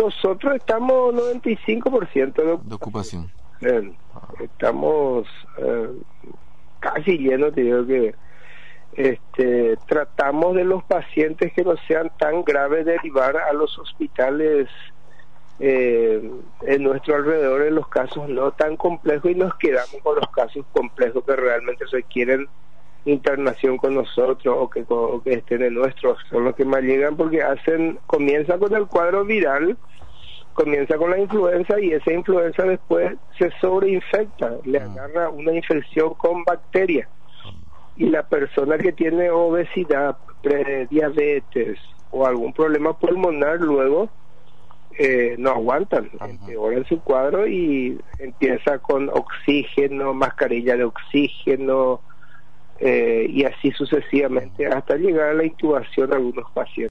Nosotros estamos 95% de ocupación. Estamos casi llenos, te digo que tratamos de los pacientes que no sean tan graves derivar a los hospitales en nuestro alrededor, en los casos no tan complejos, y nos quedamos con los casos complejos que realmente requieren internación con nosotros o que estén en nuestros, son los que más llegan, porque comienza con el cuadro viral, comienza con la influenza, y esa influenza después se sobreinfecta, le agarra una infección con bacterias, y la persona que tiene obesidad, diabetes o algún problema pulmonar luego no aguantan, empeoran su cuadro y empieza con oxígeno, mascarilla de oxígeno, y así sucesivamente hasta llegar a la intubación de algunos pacientes.